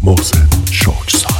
Mohsen Şokçuzade.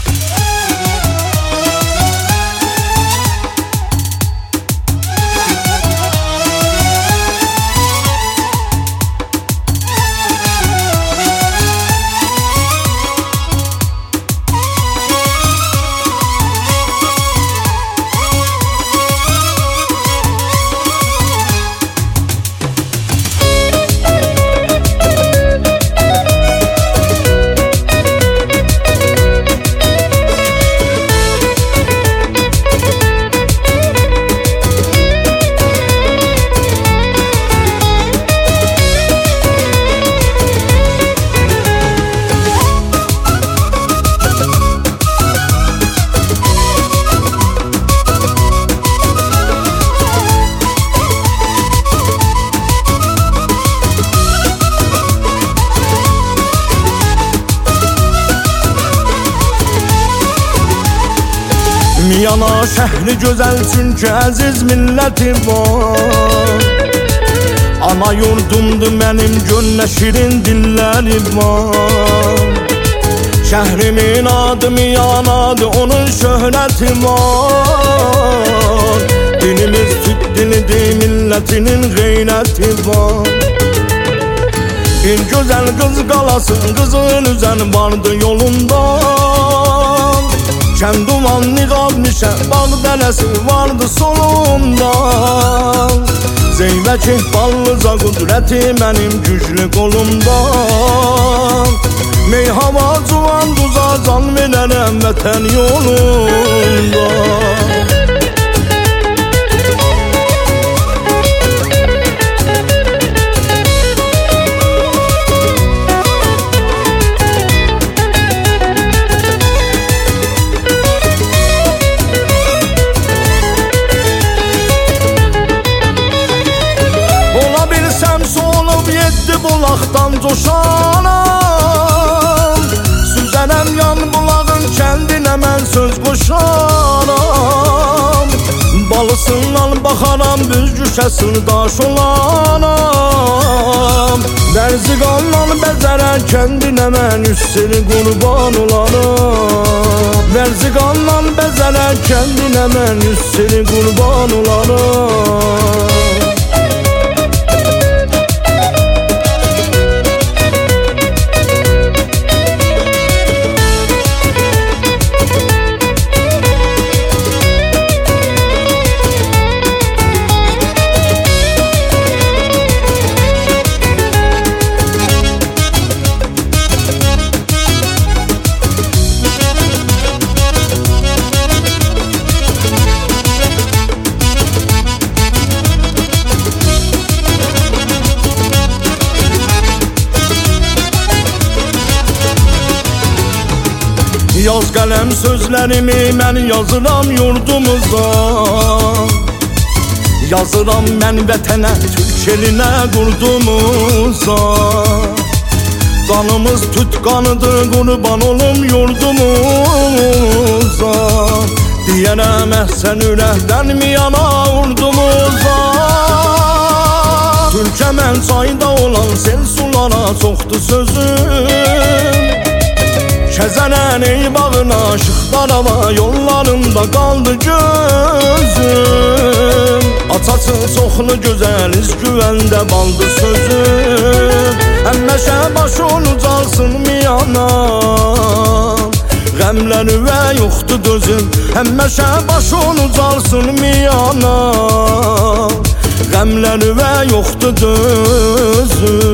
Miyana şehri güzel çünkü aziz milleti var. Ana yurdumdu benim gönle şirin dilleri var. Şehrimin adı Miyanadı, onun şöhreti var. Dinimiz Türk dilidir, milletinin gayreti var. Bir güzel kız kalası, kızın üzen vardı yolundan. Ken dumanlı kalmışa, bağ dənəsi vardı solundan. Zeybək ihballıca qudrəti mənim güclü qolumdan. Mey hava cuvan duza can verərəm vətən yolunda. Bulaqdan coşanam, süzənəm yan bulağın kəndinə mən söz qoşanam. Balısından baxaram, büzgüşə sırdaş olanam. Dərziqandan bəzərən kəndinə mən üstünü qurban olanam. Dərziqandan bəzərən kəndinə mən üstünü qurban olanam. Yaz qələm sözlərimi mən yazıram yurdumuza. Yazıram mən vətənə, Türk elinə, qurdumuza. Qanımız tüt qanıdır, qurban olum yurdumuza. Deyərəm əhsən ürəkdən Miyana urdumuza. Türkəmən çayda olan sel sulara çoxdur sözüm. Kəzənən ey bağına, şıxlarava yollarında qaldı gözüm. Açası çoxlu gözəl, güvəndə baldı sözüm. Həmməşə başın ucalsın Miyana, qəmləri və yoxdur dözüm. Həmməşə başın ucalsın Miyana, qəmləri və yoxdur dözüm.